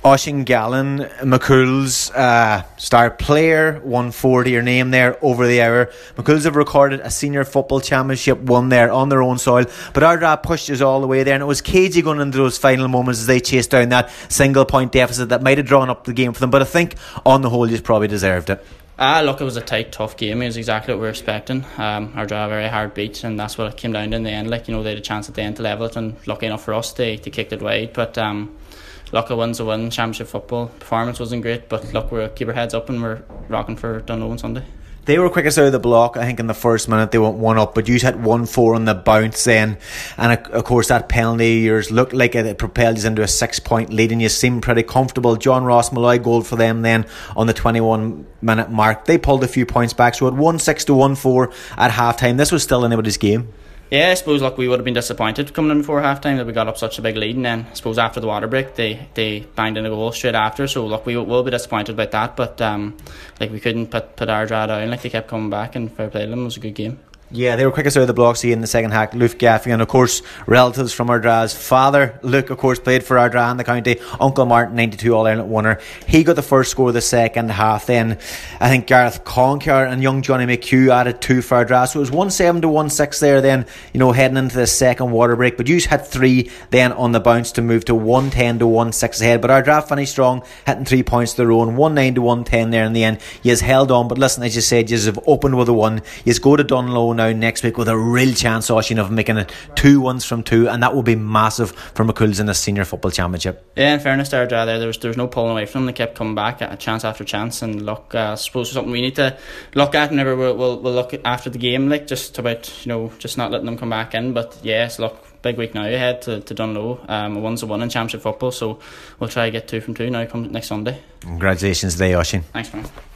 Oisín Gallen, McCool's star player, 140 your name there over the hour. McCool's have recorded a senior football championship won there on their own soil, but Ardra pushed us all the way there, and it was cagey going into those final moments as they chased down that single point deficit that might have drawn up the game for them, but I think on the whole you probably deserved it. Look, it was a tight, tough game. It was exactly what we were expecting. Ardra very hard beat, and that's what it came down to in the end. Like, you know, they had a chance at the end to level it, and lucky enough for us they kicked it wide, but look, a win's a win. Championship football performance wasn't great, but look, we'll keep our heads up and we're rocking for Dunloe on Sunday. They were quickest out of the block. I think in the first minute they went one up, but you hit 1-4 on the bounce then, and of course that penalty yours looked like it propelled you into a 6-point lead, and you seemed pretty comfortable. John Ross Malloy goal for them then on the 21-minute mark. They pulled a few points back, so at 1-6 to 1-4 at half time. This was still anybody's game. Yeah, I suppose we would have been disappointed coming in before half time that we got up such a big lead, and then I suppose after the water break they banged in a goal straight after, so look, we will be disappointed about that, but we couldn't put Ardra down. Like, they kept coming back, and fair play to them. It was a good game. Yeah, they were quickest out of the block, see, in the second half. Luke Gaffigan, of course, relatives from Ardra's father. Luke, of course, played for Ardra and the county. Uncle Martin, 92 All-Ireland winner. He got the first score of the second half. Then I think Gareth Concar and young Johnny McHugh added 2 for Ardra. So it was 1-7 to 1-6 there then, you know, heading into the second water break. But you had 3 then on the bounce to move to 110 to 1-6 ahead. But Ardra finished strong, hitting 3 points of their own. 1-9 to 110 there in the end. You've held on, but listen, as you said, you have opened with a 1. You go to Dunloe now next week with a real chance, Oisín, of making it 2 wins from 2, and that will be massive for McCool's in the senior football championship. Yeah, in fairness to Ardra there was no pulling away from them. They kept coming back at chance after chance, and look, I suppose it's something we need to look at whenever we'll look after the game, like, just about, you know, just not letting them come back in. But yes, look, big week now ahead to Dunloe. A 1-1 in championship football, so we'll try to get 2 from 2 now come next Sunday. Congratulations today, Oisín. Thanks, man.